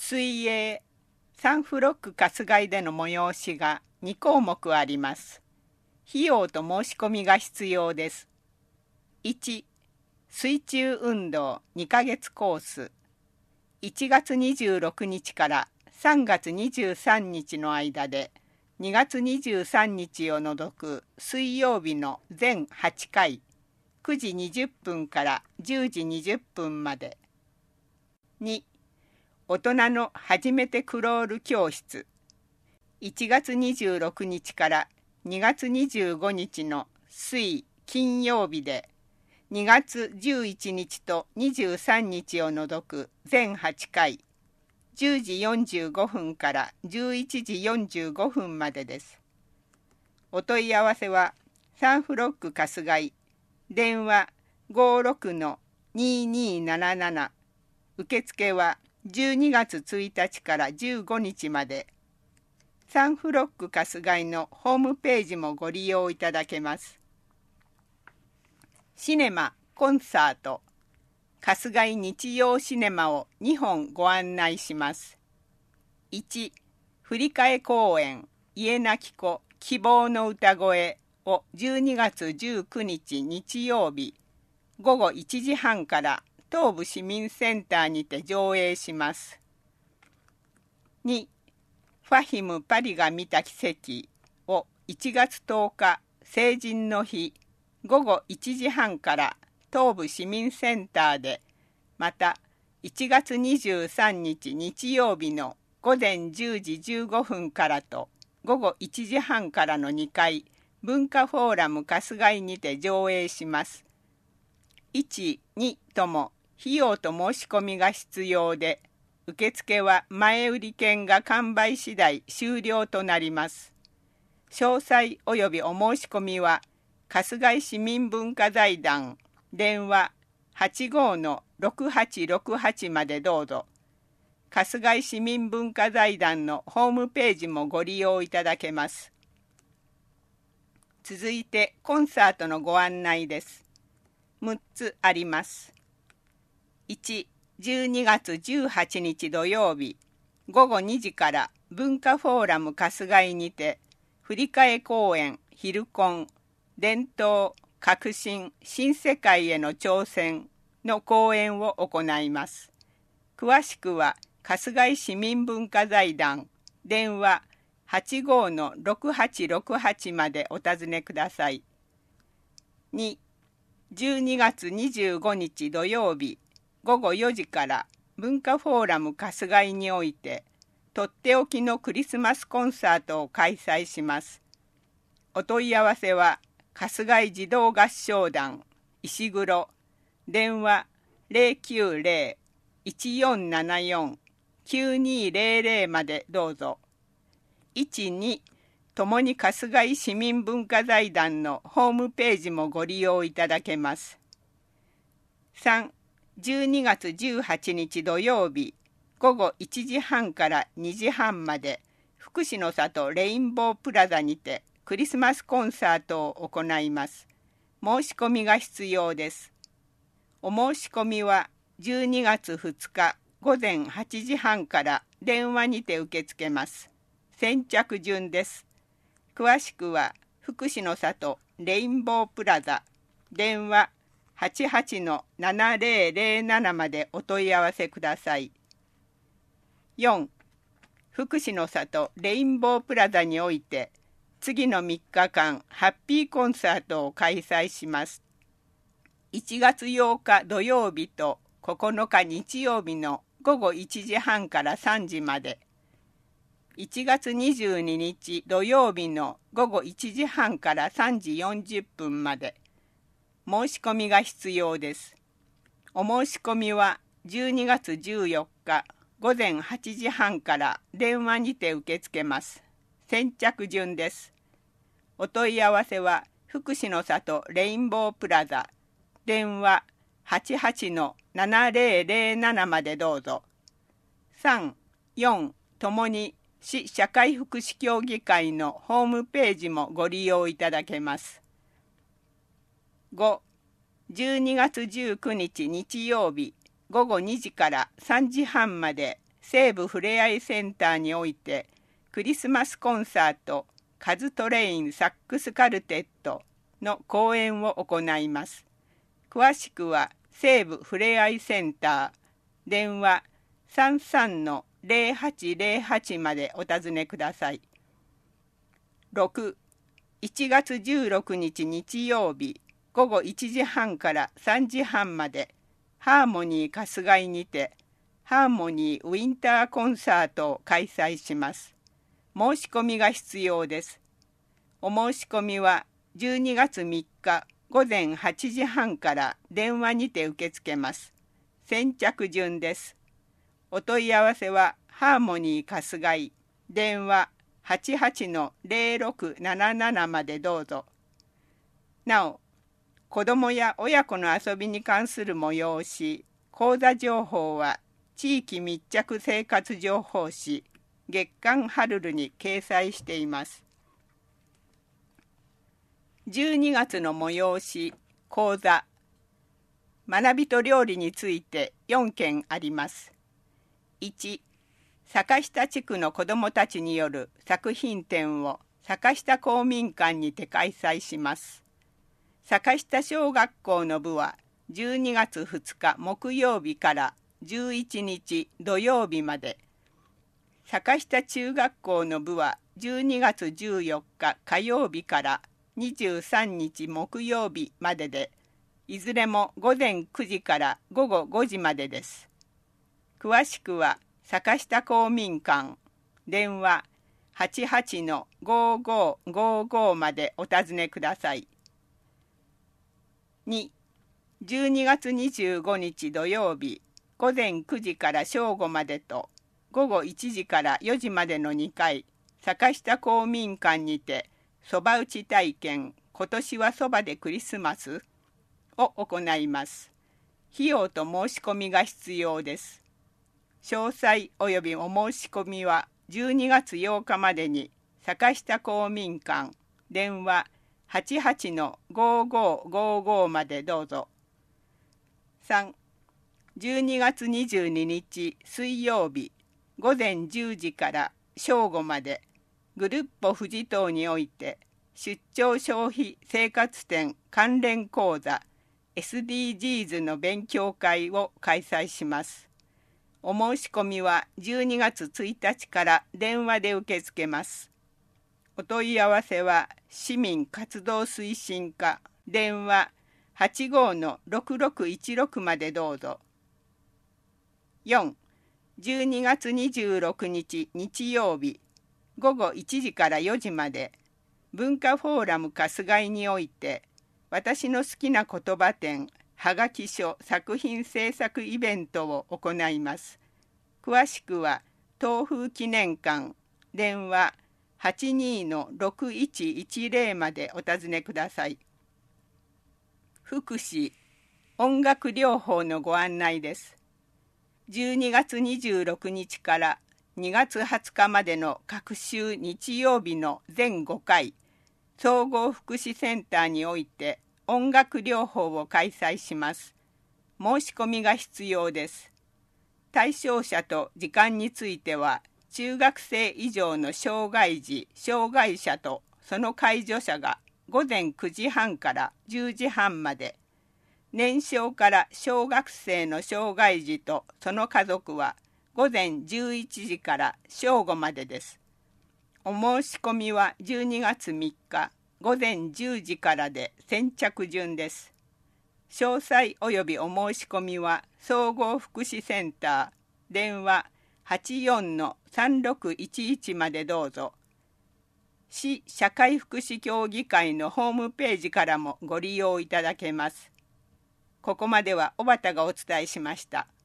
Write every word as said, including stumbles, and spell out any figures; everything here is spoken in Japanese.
水泳サンフロック春日井での催しがに項目あります。費用と申し込みが必要です。いち、水中運動にかげつコース。いちがつにじゅうろくにちからさんがつにじゅうさんにちの間で、にがつにじゅうさんにちを除く水曜日の全はちかい、くじにじゅっぷんからじゅうじにじゅっぷんまで。に、大人の初めてクロール教室。いちがつにじゅうろくにちからにがつにじゅうごにちの水金曜日で、にがつじゅういちにちとにじゅうさんにちを除く全はちかい、じゅうじよんじゅうごふんからじゅういちじよんじゅうごふんまでです。お問い合わせはサンフロック春日井、電話 ごろくのににーなななな、受付はじゅうにがつついたちからじゅうごにちまで。サンフロック春日井のホームページもご利用いただけます。シネマ、コンサート、春日井日曜シネマをにほんご案内します。いち、振り替え公演、家なき子、希望の歌声をじゅうにがつじゅうくにち日曜日、ごごいちじはんから東部市民センターにて上映します。に、ファヒム・パリが見た奇跡をいちがつとおか成人の日、ごごいちじはんから東部市民センターで、またいちがつにじゅうさんにち日曜日のごぜんじゅうじじゅうごふんからとごごいちじはんからのにかい、文化フォーラム春日井にて上映します。いち、にとも費用と申し込みが必要で、受付は前売り券が完売次第終了となります。詳細及びお申し込みは、春日井市民文化財団、電話 はちごのろくはちろくはち までどうぞ。春日井市民文化財団のホームページもご利用いただけます。続いてコンサートのご案内です。むっつあります。いち、じゅうにがつじゅうはちにち土曜日、ごごにじから文化フォーラム春日井にて、振り替え公演ヒルコン、伝統、革新、新世界への挑戦の講演を行います。詳しくは、春日井市民文化財団、電話 はちごのろくはちろくはち までお尋ねください。に、じゅうにがつにじゅうごにち土曜日、ごごよじから文化フォーラム春日井において、とっておきのクリスマスコンサートを開催します。お問い合わせは、春日井児童合唱団石黒、電話 ゼロきゅうゼロ いちよんななよん きゅうにゼロゼロ までどうぞ。いち、に、ともに春日井市民文化財団のホームページもご利用いただけます。さん、じゅうにがつじゅうはちにち土曜日、ごごいちじはんからにじはんまで、福祉の里レインボープラザにてクリスマスコンサートを行います。申し込みが必要です。お申し込みはじゅうにがつふつかごぜんはちじはんから電話にて受け付けます。先着順です。詳しくは福祉の里レインボープラザ、電話 はちはちのななゼロゼロなな までお問い合わせください。よん、福祉の里レインボープラザにおいて、次のみっかかんハッピーコンサートを開催します。いちがつようか土曜日とここのか日曜日のごごいちじはんからさんじまで、いちがつにじゅうににち土曜日のごごいちじはんからさんじよんじゅっぷんまで。申し込みが必要です。お申し込みはじゅうにがつじゅうよっかごぜんはちじはんから電話にて受け付けます。先着順です。お問い合わせは福祉の里レインボープラザ、電話 はちはちのななゼロゼロなな までどうぞ。さん、よんともに市社会福祉協議会のホームページもご利用いただけます。ご、じゅうにがつじゅうくにち日曜日ごごにじからさんじはんまで西部ふれあいセンターにおいてクリスマスコンサートカズトレインサックスカルテットの公演を行います。詳しくは西部ふれあいセンター電話 さんさんのゼロはちゼロはち までお尋ねください。ろく、いちがつじゅうろくにち日曜日ごごいちじはんからさんじはんまでハーモニー春日井にてハーモニーウィンターコンサートを開催します。申し込みが必要です。お申し込みはじゅうにがつみっかごぜんはちじはんから電話にて受け付けます。先着順です。お問い合わせはハーモニー春日井電話 はちはちのゼロろくなななな までどうぞ。なお、子どもや親子の遊びに関する催し、講座情報は地域密着生活情報誌月刊ハルルに掲載しています。じゅうにがつの催し、講座、学びと料理についてよんけんあります。いち、坂下地区の子どもたちによる作品展を坂下公民館にて開催します。坂下小学校の部はじゅうにがつふつか木曜日からじゅういちにち土曜日まで、坂下中学校の部はじゅうにがつじゅうよっか火曜日からにじゅうさんにち木曜日までで、いずれもごぜんくじからごごごじまでです。詳しくは坂下公民館電話 はちはちのごごごご までお尋ねください。に、じゅうにがつにじゅうごにち土曜日ごぜんくじから正午までとごごいちじからよじまでのにかい、坂下公民館にてそば打ち体験今年はそばでクリスマスを行います。費用と申し込みが必要です。詳細およびお申し込みはじゅうにがつようかまでに坂下公民館電話 はちはちのごごごご までどうぞ。さん、じゅうにがつにじゅうににち水曜日ごぜんじゅうじから正午までグルッポ富士島において出張消費生活展関連講座 エスディージーズ の勉強会を開催します。お申し込みはじゅうにがつついたちから電話で受け付けます。お問い合わせは市民活動推進課電話 はちごのろくろくいちろく までどうぞ。よん、じゅうにがつにじゅうろくにち日曜日ごごいちじからよじまで文化フォーラム春日井において私の好きな言葉展はがき書作品制作イベントを行います。詳しくは東風記念館電話 はちにのろくいちいちゼロ までお尋ねください。福祉音楽療法のご案内です。じゅうにがつにじゅうろくにちからにがつはつかまでの各週日曜日の全ごかい、総合福祉センターにおいて音楽療法を開催します。申し込みが必要です。対象者と時間については、中学生以上の障害児・障害者とその介助者がごぜんくじはんからじゅうじはんまで、年少から小学生の障害児とその家族はごぜんじゅういちじから正午までです。お申し込みはじゅうにがつみっかごぜんじゅうじからで先着順です。詳細およびお申し込みは総合福祉センター電話 はちよんのさんろくいちいち までどうぞ。市社会福祉協議会のホームページからもご利用いただけます。ここまでは小畑がお伝えしました。